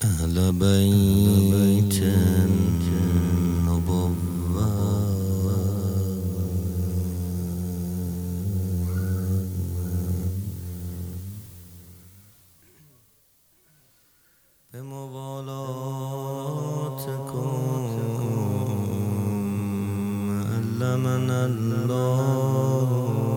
أهل بيت النبوة بمبالاتكم علمنا الله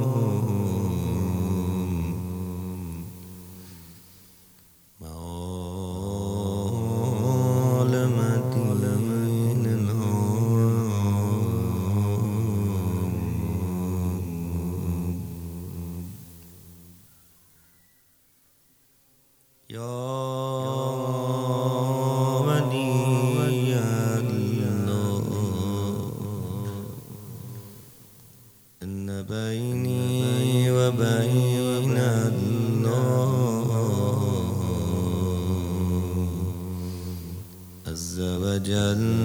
يا ولي الله إن بيني وبين الله عز وجل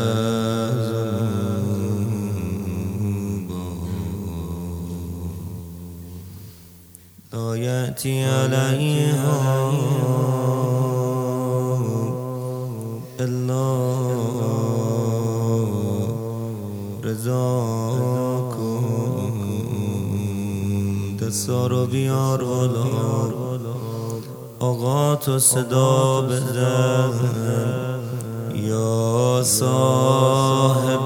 لا يأتي عليها إلا رضاكم. دستا رو بیار بالا، آقا تو صدا بزن یا صاحب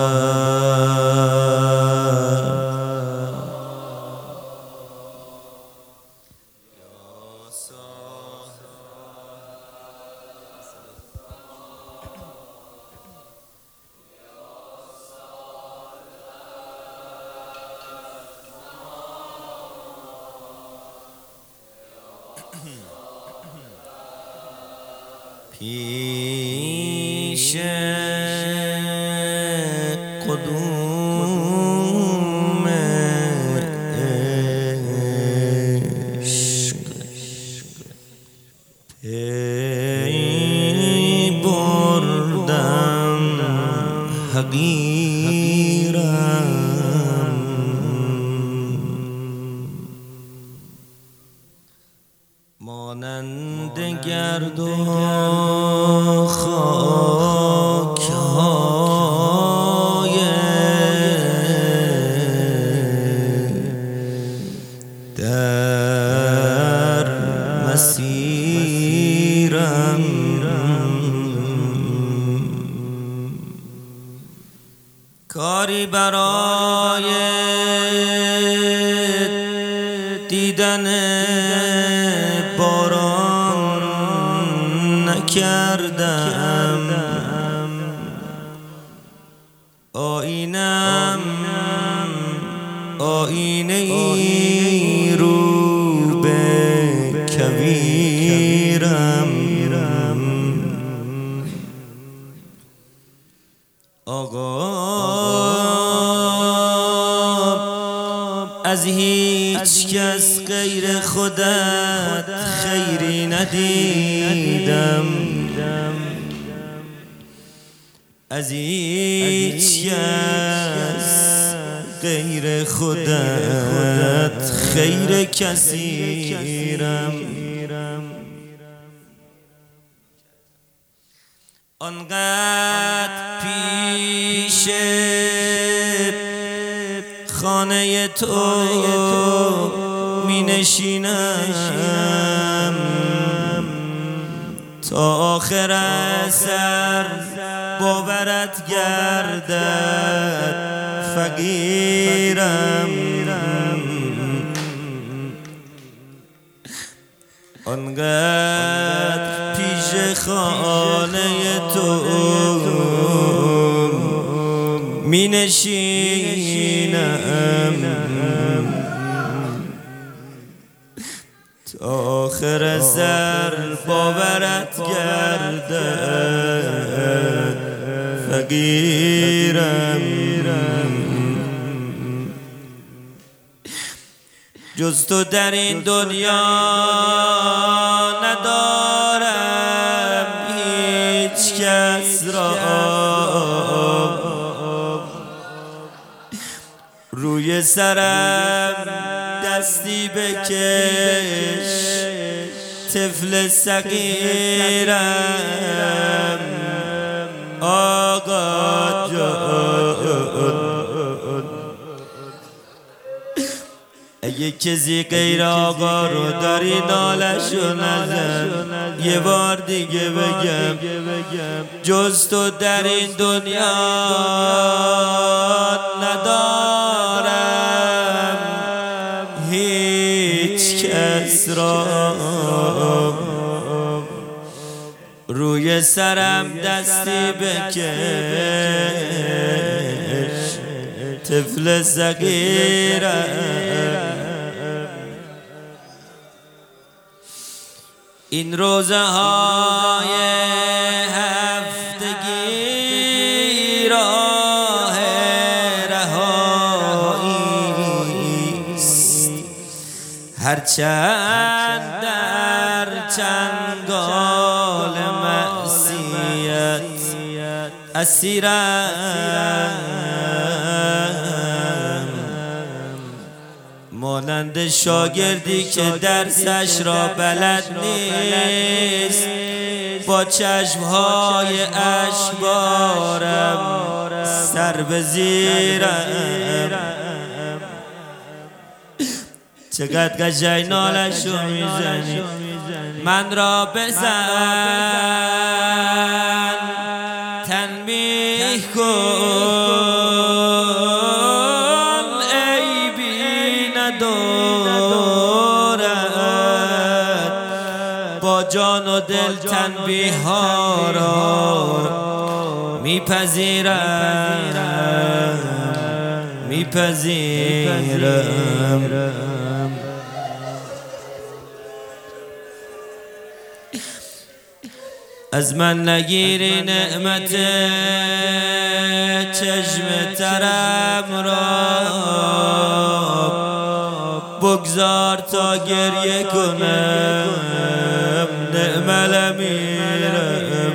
پیش قدوم عشق پی بردم حقیرم مانند گرد و خاک‌های در مسیرم کاری برای دیدن باران نکردم، آینم آینه ای رو به کویرم. آقا از هیچ کس غیر خودت خیری ندیدم، از هیچ کس غیر خودت خیر کثیرم. آنقدر پیش خانه تو می نشینم تا آخر اثر باورت گردد فقیرم. آنقدر پیش خانه تو می نشینم تا آخر سر باورت گردد فقیرم. جز تو در این دنیا ندارم هیچ کس را، روی سرم دستی بکش طفل صغیرم آقا جان، اگه کسی غیر آقا رو داری نالشو نزن. یه بار دیگه بگم جز تو در این دنیا ندارم هیچ کس را، روی سرم دستی بکش طفل صغیرم. این روزه های هفتگی راه رهایی است، هرچند در چنگال معصیت اسیرم، مانند شاگردی که درسش را بلد نیست، با چشمهای اشکبارم سر به زیرم. چقدر قشنگ نالشو میزنی، من را بزن تنبیه کن عیبی ندارد، با جان و دل تنبیه ها را میپذیرم. از من نگیری نعمت چشم ترم را، بگذار تا گریه کنم نعم امیرم.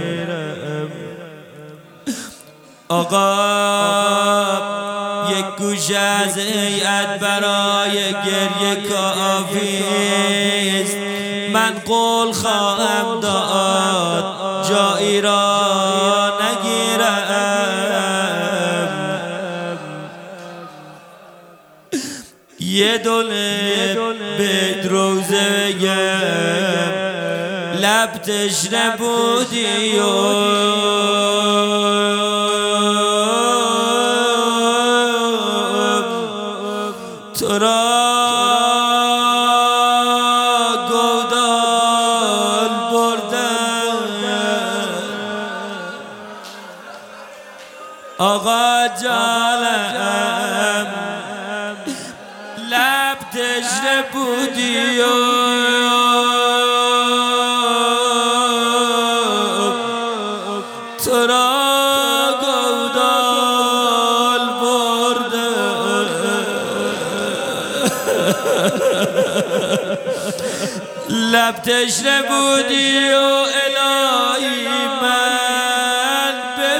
آقا یک گوش از هیئت برای گریه کافیست، من قول خواهم داد جایی را نگیرم. یه دونه بدروزه بگم لب تشنه بودی و تو را گودال بردم. آقا جانم لب تشنه بودی و تو را گودال بردم. لب تشنه بودی و الهی من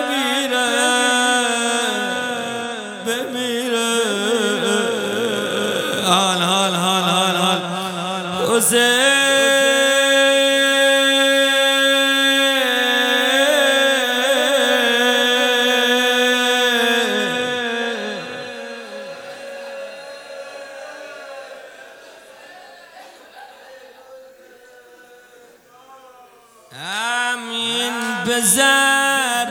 بمیرم. حال حسین همین بزن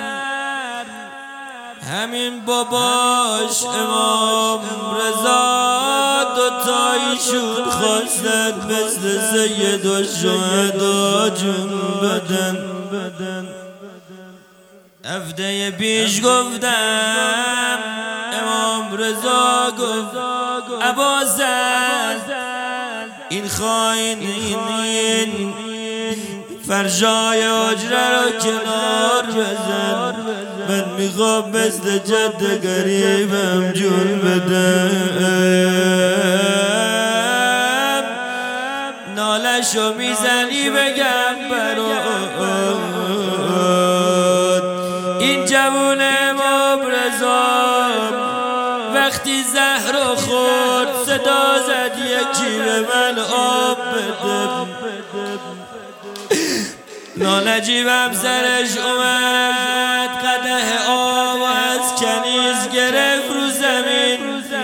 همین باباش امام رضا، دوتایشون خواستن مثل سید و شهدا جون بدن. هفته پیش گفتم امام رضا گفت ابازن این خاین این فرشای حجره رو کنار بزن، من میخوام مثل جد گریبم جون بدم. نالشو میزنی بگم برات این جوون امام رضا وقتی زهر خورد صدا زد یکی به من آب بده. نالجیبم سرش اومد قدح آب از کنیز گرفت رو زمین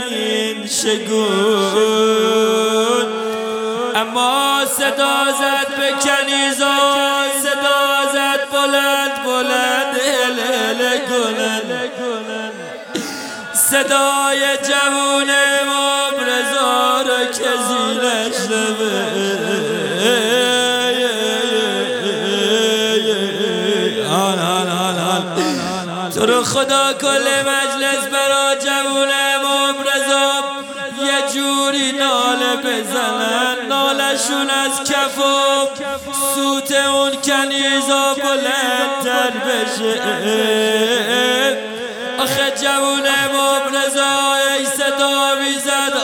شگون، اما صدا زد به کنیزا، صدا زد بلند بلند هل هل گلن، صدای جوون امام رضا را که زیرش تو رو خدا کل مجلس برا جوون امام رضا یه جوری ناله بزنن، نالشون از کف و سوت اون کنیزا بلندتر بشه. آخه جوون امام رضا ای صدا میزد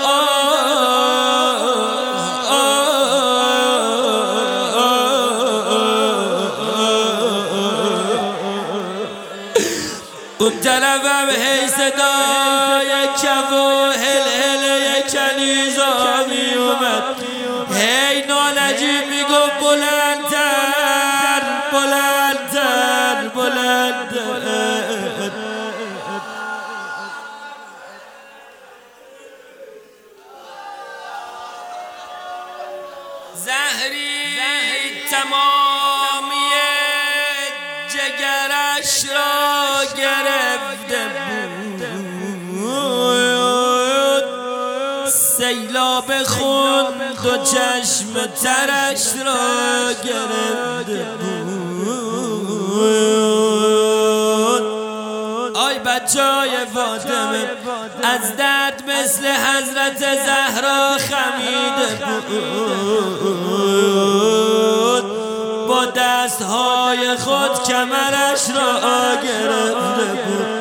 اون طرفم هی صدای کف و هل هل کنیزا می اومد، هی نالجیب میگفت بلندتر بلندتر بلندتر. زهری تمامی جگرش را گرفته بود، سیلاب خون دو چشم ترش را گرفته بود. آی بچهای فاطمه از درد مثل حضرت زهرا خمیده بود، با دستهای خود کمرش را گرفته بود.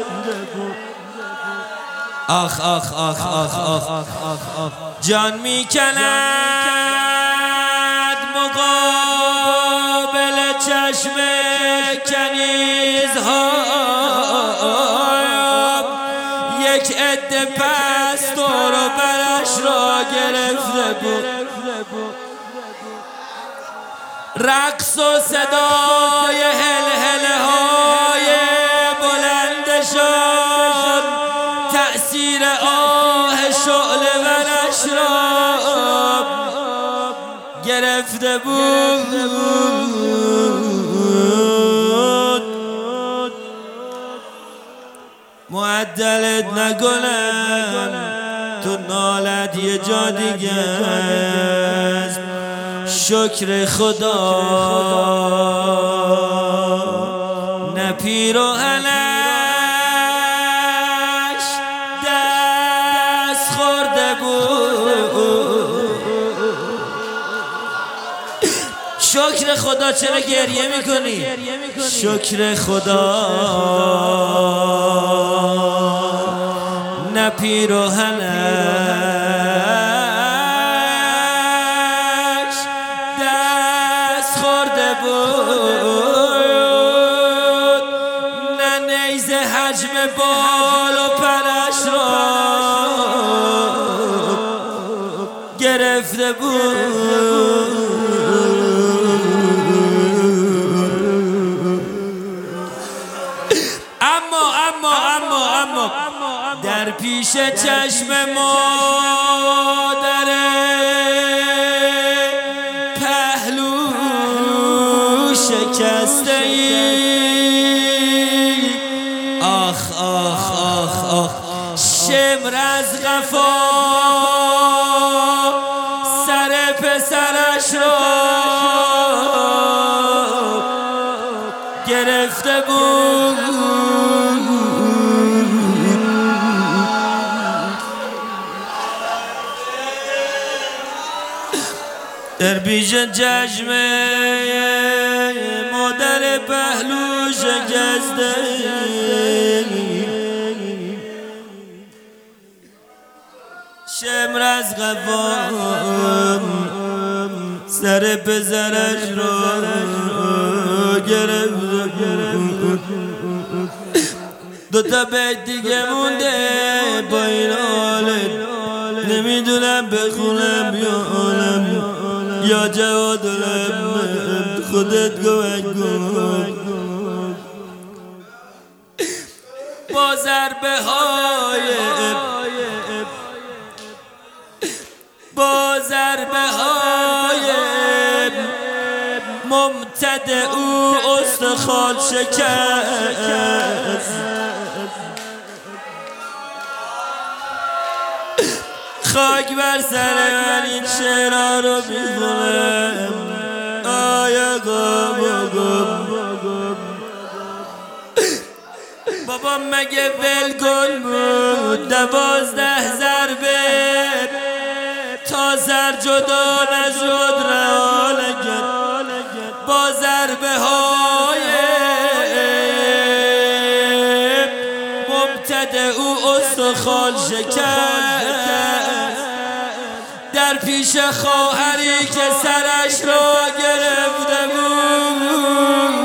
آخ آخ آخ آخ آخ آخ جان میکند مقابل چشم کنیزها، یک عده پس دور و برش را گرفته بود، رقص و صدای هل هل های بلندشان تأثیر آه شعله ورش را گرفته بود. معدلت نگلم تو نالت یه جا دیگه است، شکر خدا نه پیر و هلش دست خورده بود. شکر خدا چرا گریه میکنی؟ شکر خدا نه پیر و هلش دست خورده بود، نه نیزه حجم بال و پرش را گرفته بود. اما در پیش چشم مادر پهلو شکسته ای، آخ آخ آخ آخ شمر از قفا سر پسرش را گرفته بود. در پیش چشم مادر پهلو شکسته، شمر از قفا سر پسرش را گرفت. دوتا بیت دیگه مونده با این حالت، نمیدونم بخونم یا عالم یا جواد خودت گوه با ضربه های ممتد او استخوان شکست خاک بر سر من این شعرها رو میخونم آیا بابا مگه ولگل بود 12 ضربه تا سر جدا نشد رها نکرد با ضربه های ممتد او استخوان شکست در پیش خواهری که سرش را گرفته بود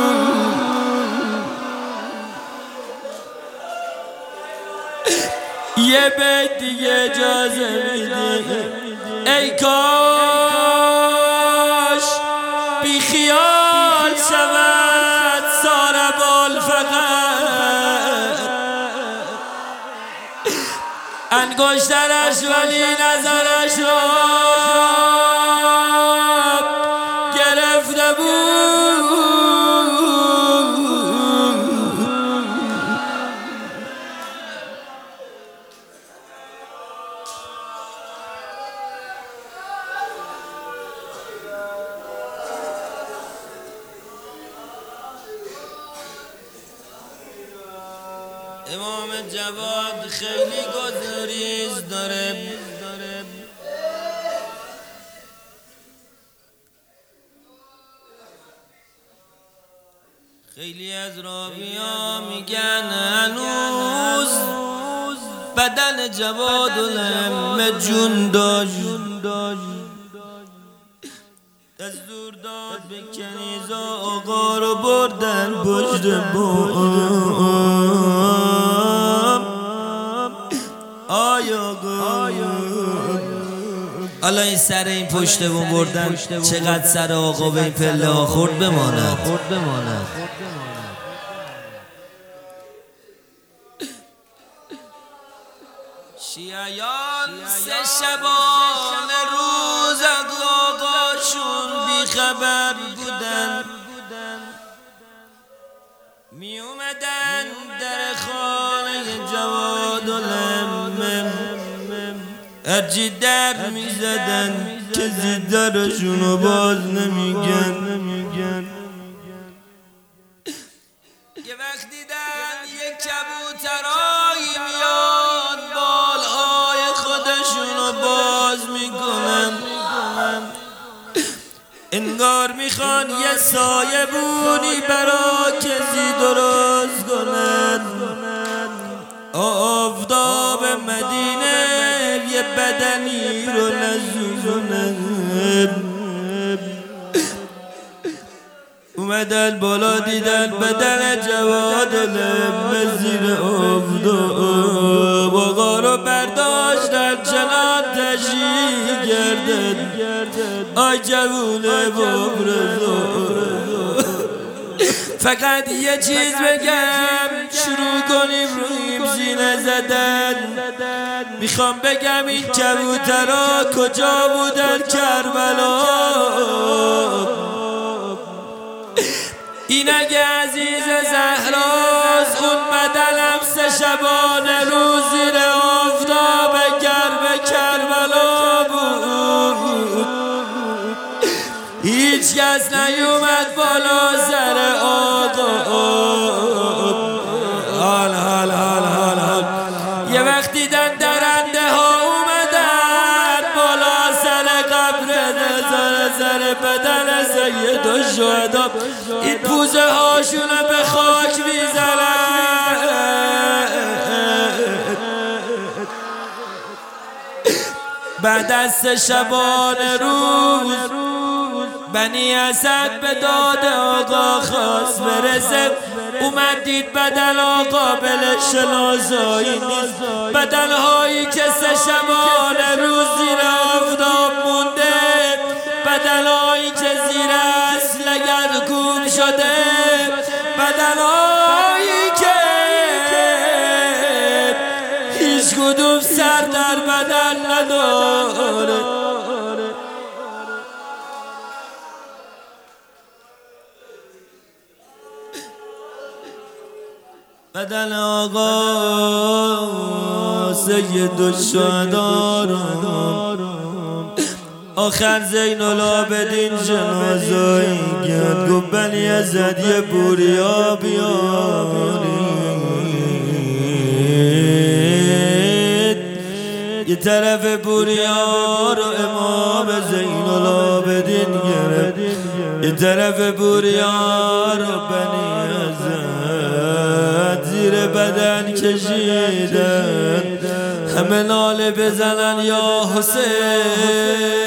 یه بیت دیگه اجازه میده ای کاش بی خیال شود ساربال فقط انگشترش ولی نظرش را گرفته بود امام جواد خیلی گزاریش داره خیلی از راوی‌ها میگن هنوز بدن جواد الهمه جون داشت دستور داد به کنیزا آقا رو بردن پشت بام آیا حالا این سر این پشت بوم بردن چقدر سر آقا به این پله ها خورد بماند شیعیان 3 شبانه روز از آقاشون بیخبر بودن می اومدن در خانه جواد الهمه هرچی در می زدن کسی درشونو باز نمیگن یه وقت دیدن یک کبوترایی میان بالهای خودشونو باز میکنن انگار میخوان یه سایبونی برا کسی درست کنن آفتاب مدینه یه بدنی رو نزونن اومدن بالا دیدن بدن جواد الهمه زیر آفتاب آقا رو برداشتن چنان تشریح کردن آی جوونه بابرزا فقط یه چیز بگم شروع کنیم رویم سینه زدن میخوام بگم این کبوترها کجا بودن کربلا این اگه عزیز زهراست اون بدنم 3 شبانه روز زیر آفتاب گرم کربلا بود هیچ کس نیومد بالا سر آقا حال یه وقت دیدن درنده ها اومدن بالا سر قبر سر بدن سید و شهدا این پوزه هاشونو به خاک میزنن بعد از 3 شبانه روز بنی اسد به داد آقا خواست برسه اومد دید بدن آقا قابل شناسایی نیست بدنهایی که 3 شبانه روز زیر آفتاب مونده بدنایی که زیر اصل گردکوب شده، بدنایی که هیچ کدوم سر در بدن نداره. بدن آقا سید الشهدا آخر زین العابدین جنازه‌ای گرد گفت بنی یزد یه بوریا بیارید. یه طرف بوریا رو امام زین العابدین گرفت، یه طرف بوریا رو بنی یزد زیر بدن کشیدن، همه ناله بزنن یا حسین.